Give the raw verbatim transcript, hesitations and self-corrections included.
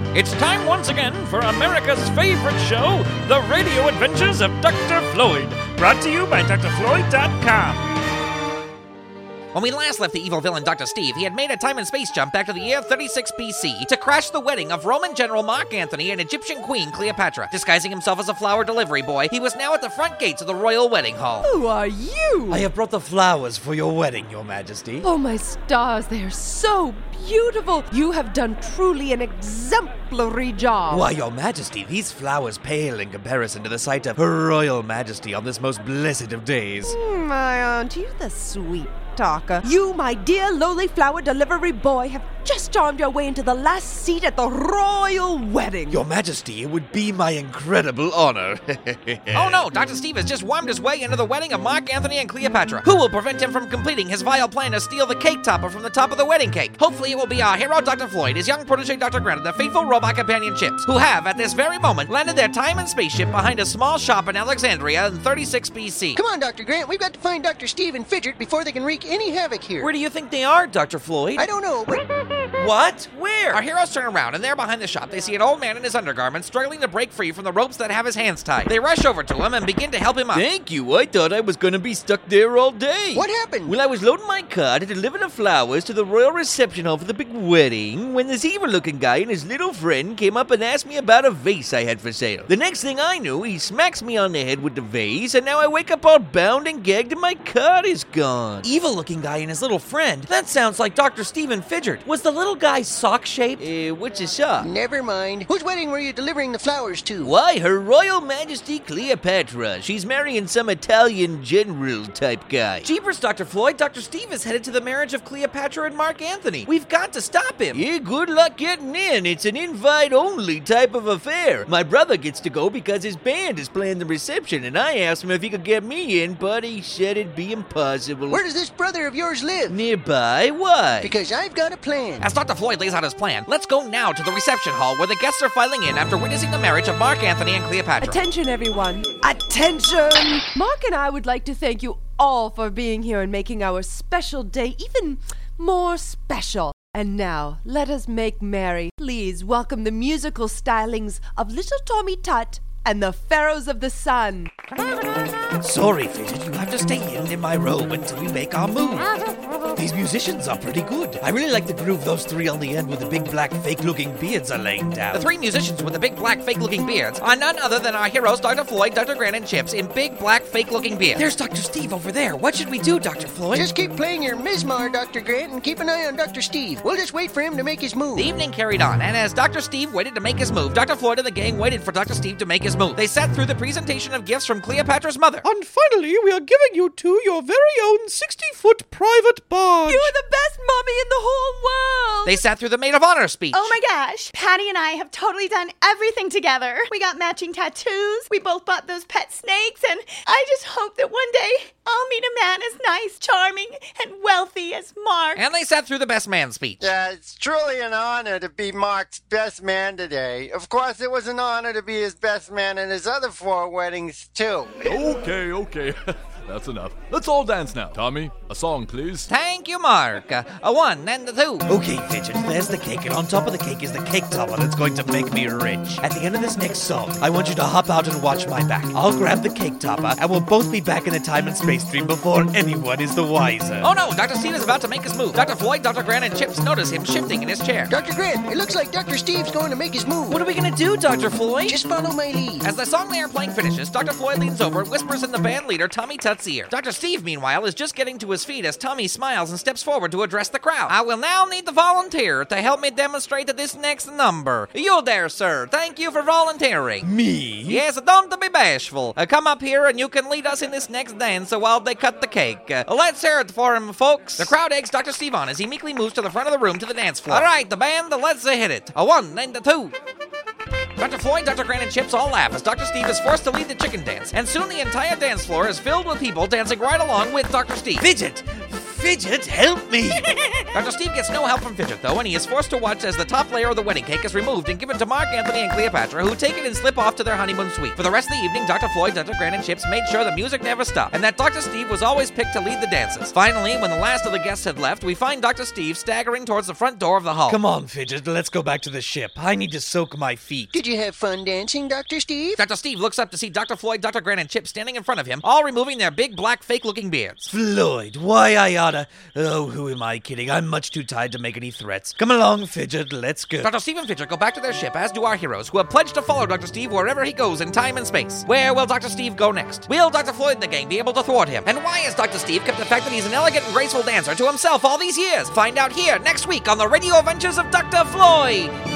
It's time once again for America's favorite show, The Radio Adventures of Doctor Floyd, brought to you by D R Floyd dot com. When we last left the evil villain Doctor Steve, he had made a time and space jump back to the year thirty-six B C to crash the wedding of Roman General Mark Antony and Egyptian Queen Cleopatra. Disguising himself as a flower delivery boy, he was now at the front gates of the royal wedding hall. Who are you? I have brought the flowers for your wedding, your majesty. Oh, my stars, they are so beautiful. You have done truly an exemplary job. Why, your majesty, these flowers pale in comparison to the sight of her royal majesty on this most blessed of days. Mm, my aren't you the sweet talker? You, my dear lowly flower delivery boy, have just charmed your way into the last seat at the royal wedding. Your majesty, it would be my incredible honor. Oh no, Doctor Steve has just wormed his way into the wedding of Mark Antony and Cleopatra. Who will prevent him from completing his vile plan to steal the cake topper from the top of the wedding cake? Hopefully it will be our hero Doctor Floyd, his young protege Doctor Grant, and the faithful robot companion Chips, who have, at this very moment, landed their time and spaceship behind a small shop in Alexandria in thirty-six B C. Come on, Doctor Grant, we've got to find Doctor Steve and Fidget before they can wreak any havoc here. Where do you think they are, Doctor Floyd? I don't know, but... What? Where? Our heroes turn around, and there behind the shop, they see an old man in his undergarments struggling to break free from the ropes that have his hands tied. They rush over to him and begin to help him up. Thank you. I thought I was going to be stuck there all day. What happened? Well, I was loading my car to deliver the flowers to the royal reception hall for the big wedding when this evil-looking guy and his little friend came up and asked me about a vase I had for sale. The next thing I knew, he smacks me on the head with the vase, and now I wake up all bound and gagged and my car is gone. Evil-looking guy and his little friend? That sounds like Doctor Stephen Fidget. Was the little guy sock-shaped? Uh, what's a sock? Never mind. Whose wedding were you delivering the flowers to? Why, Her Royal Majesty Cleopatra. She's marrying some Italian general-type guy. Jeepers, Doctor Floyd. Doctor Steve is headed to the marriage of Cleopatra and Mark Antony. We've got to stop him. Yeah, good luck getting in. It's an invite-only type of affair. My brother gets to go because his band is playing the reception, and I asked him if he could get me in, but he said it'd be impossible. Where does this brother of yours live? Nearby? Why? Because I've got a plan. As Doctor Floyd lays out his plan, let's go now to the reception hall where the guests are filing in after witnessing the marriage of Mark Antony and Cleopatra. Attention, everyone. Attention! Mark and I would like to thank you all for being here and making our special day even more special. And now, let us make merry. Please welcome the musical stylings of Little Tommy Tut and the Pharaohs of the Sun. Sorry, Fidget, you have to stay in in my robe until we make our move. These musicians are pretty good. I really like the groove those three on the end with the big black fake-looking beards are laying down. The three musicians with the big black fake-looking beards are none other than our heroes Doctor Floyd, Doctor Grant, and Chips in big black fake-looking beards. There's Doctor Steve over there. What should we do, Doctor Floyd? Just keep playing your Mizmar, Doctor Grant, and keep an eye on Doctor Steve. We'll just wait for him to make his move. The evening carried on, and as Doctor Steve waited to make his move, Doctor Floyd and the gang waited for Doctor Steve to make his move. They sat through the presentation of gifts from Cleopatra's mother. And finally, we are giving you two your very own sixty-foot private barge. You're the best mommy in the whole world! They sat through the maid of honor speech. Oh my gosh, Patty and I have totally done everything together. We got matching tattoos, we both bought those pet snakes, and I just hope that one day I'll meet a man as nice, charming, and wealthy as Mark. And they sat through the best man speech. Yeah, it's truly an honor to be Mark's best man today. Of course, it was an honor to be his best man in his other four weddings, too. Okay, okay. That's enough. Let's all dance now. Tommy, a song, please. Thank you, Mark. Uh, a one and a two. Okay, Fidget, there's the cake, and on top of the cake is the cake topper that's going to make me rich. At the end of this next song, I want you to hop out and watch my back. I'll grab the cake topper, and we'll both be back in the time and space stream before anyone is the wiser. Oh no, Doctor Steve is about to make his move. Doctor Floyd, Doctor Grant, and Chips notice him shifting in his chair. Doctor Grant, it looks like Doctor Steve's going to make his move. What are we gonna do, Doctor Floyd? Just follow my lead. As the song they are playing finishes, Doctor Floyd leans over and whispers in the band leader Tommy Tut's ear. Doctor Steve, meanwhile, is just getting to his feet as Tommy smiles and steps forward to address the crowd. I will now need the volunteer to help me demonstrate this next number. You there, sir. Thank you for volunteering. Me? Yes, don't be bashful. Uh, come up here and you can lead us in this next dance while they cut the cake. Uh, let's hear it for him, folks. The crowd eggs Doctor Steve on as he meekly moves to the front of the room to the dance floor. All right, the band, let's uh, hit it. A one and a two. Doctor Floyd, Doctor Grant, and Chips all laugh as Doctor Steve is forced to lead the chicken dance, and soon the entire dance floor is filled with people dancing right along with Doctor Steve. Fidget! Fidget, help me! Doctor Steve gets no help from Fidget, though, and he is forced to watch as the top layer of the wedding cake is removed and given to Mark Anthony and Cleopatra, who take it and slip off to their honeymoon suite. For the rest of the evening, Doctor Floyd, Doctor Grant, and Chips made sure the music never stopped, and that Doctor Steve was always picked to lead the dances. Finally, when the last of the guests had left, we find Doctor Steve staggering towards the front door of the hall. Come on, Fidget, let's go back to the ship. I need to soak my feet. Did you have fun dancing, Doctor Steve? Doctor Steve looks up to see Doctor Floyd, Doctor Grant, and Chip standing in front of him, all removing their big, black, fake-looking beards. Floyd, why I oughta... Oh, who am I kidding? I'm much too tired to make any threats. Come along, Fidget, let's go. Doctor Steve and Fidget go back to their ship, as do our heroes, who have pledged to follow Doctor Steve wherever he goes in time and space. Where will Doctor Steve go next? Will Doctor Floyd and the gang be able to thwart him? And why has Doctor Steve kept the fact that he's an elegant and graceful dancer to himself all these years? Find out here next week on the Radio Adventures of Doctor Floyd.